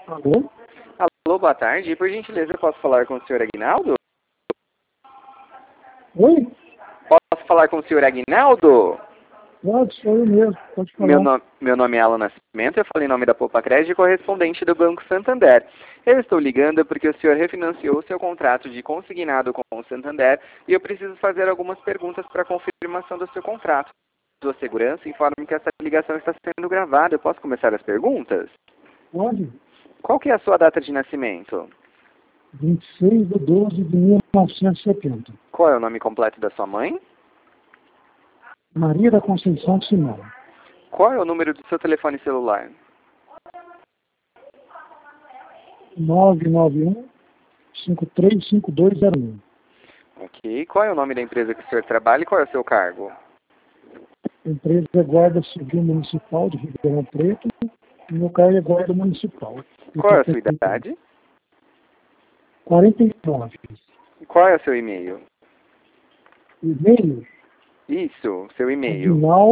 Alô? Alô, boa tarde. Por gentileza, eu posso falar com o senhor Aguinaldo? Oi? Posso falar com o senhor Aguinaldo? Pode, sou eu mesmo, pode Meu, falar. meu nome é Alan Nascimento, eu falei em nome da Poupa Crédito, correspondente do Banco Santander. Eu estou ligando porque o senhor refinanciou o seu contrato de consignado com o Santander e eu preciso fazer algumas perguntas para confirmação do seu contrato. Sua segurança, informe que essa ligação está sendo gravada. Eu posso começar as perguntas? Pode? Qual que é a sua data de nascimento? 26/12/1970. Qual é o nome completo da sua mãe? Maria da Conceição Simão. Qual é o número do seu telefone celular? 991-535201. Ok. Qual é o nome da empresa que o senhor trabalha e qual é o seu cargo? Empresa é Guarda Civil Municipal de Ribeirão Preto. E meu cargo é Guarda Municipal. Qual é a sua idade? 49. E qual é o seu e-mail? E-mail, Isso, seu e-mail.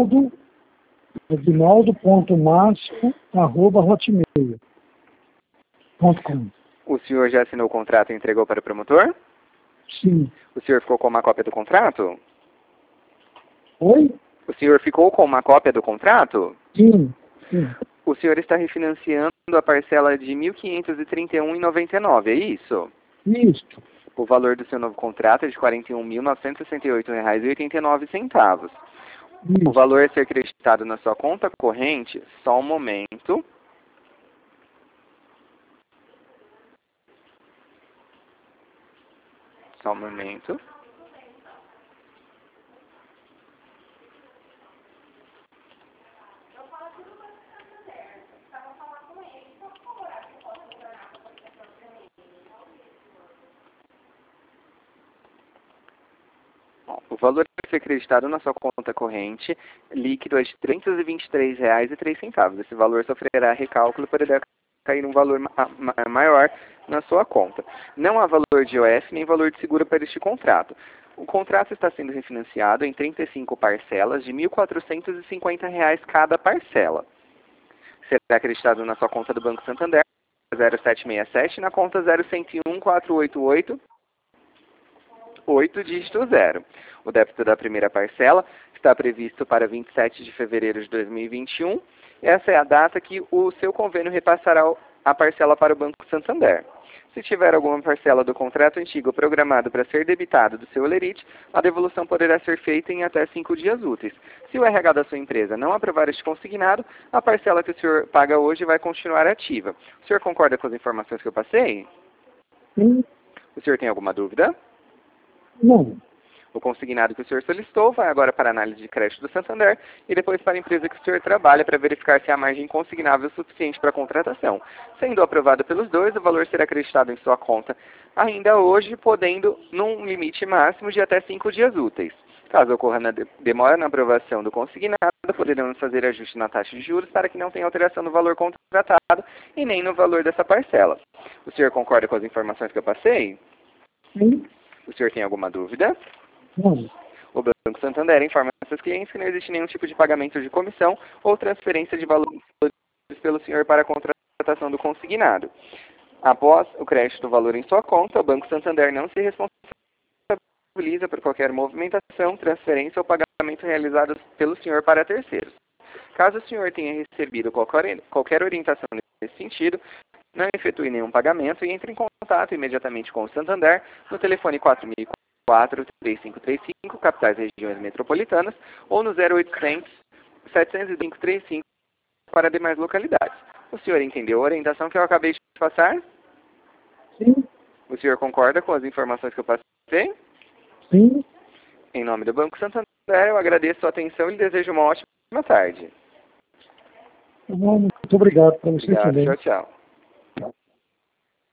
aguinaldo.masco@hotmail.com. O senhor já assinou o contrato e entregou para o promotor? Sim. O senhor ficou com uma cópia do contrato? Oi? O senhor ficou com uma cópia do contrato? Sim. Sim. O senhor está refinanciando a parcela de R$ 1.531,99, é isso? Isso. O valor do seu novo contrato é de R$ 41.968,89. O valor a ser creditado na sua conta corrente, só um momento. Só um momento. Bom, o valor a ser creditado na sua conta corrente líquido é de R$ 323,03. Esse valor sofrerá recálculo e poderá cair um valor maior na sua conta. Não há valor de IOF nem valor de seguro para este contrato. O contrato está sendo refinanciado em 35 parcelas de R$ 1.450 cada parcela. Será acreditado na sua conta do Banco Santander 0767 na conta 01014888 8 dígito 0. O débito da primeira parcela está previsto para 27 de fevereiro de 2021. Essa é a data que o seu convênio repassará a parcela para o Banco Santander. Se tiver alguma parcela do contrato antigo programado para ser debitado do seu Olerite, a devolução poderá ser feita em até 5 dias úteis. Se o RH da sua empresa não aprovar este consignado, a parcela que o senhor paga hoje vai continuar ativa. O senhor concorda com as informações que eu passei? Sim. O senhor tem alguma dúvida? Não. O consignado que o senhor solicitou vai agora para a análise de crédito do Santander e depois para a empresa que o senhor trabalha para verificar se há margem consignável suficiente para a contratação. Sendo aprovado pelos dois, o valor será acreditado em sua conta ainda hoje, podendo num limite máximo de até 5 dias úteis. Caso ocorra demora na aprovação do consignado, poderemos fazer ajuste na taxa de juros para que não tenha alteração no valor contratado e nem no valor dessa parcela. O senhor concorda com as informações que eu passei? Sim. O senhor tem alguma dúvida? Não. O Banco Santander informa a seus clientes que não existe nenhum tipo de pagamento de comissão ou transferência de valores pelo senhor para a contratação do consignado. Após o crédito do valor em sua conta, o Banco Santander não se responsabiliza por qualquer movimentação, transferência ou pagamento realizados pelo senhor para terceiros. Caso o senhor tenha recebido qualquer orientação nesse sentido, não efetue nenhum pagamento e entre em contato imediatamente com o Santander no telefone 4004-3535, capitais e regiões metropolitanas, ou no 0800 705-35 para demais localidades. O senhor entendeu a orientação que eu acabei de passar? Sim. O senhor concorda com as informações que eu passei? Sim. Em nome do Banco Santander, eu agradeço a atenção e lhe desejo uma ótima tarde. Muito obrigado para você Obrigado, também. tchau, tchau.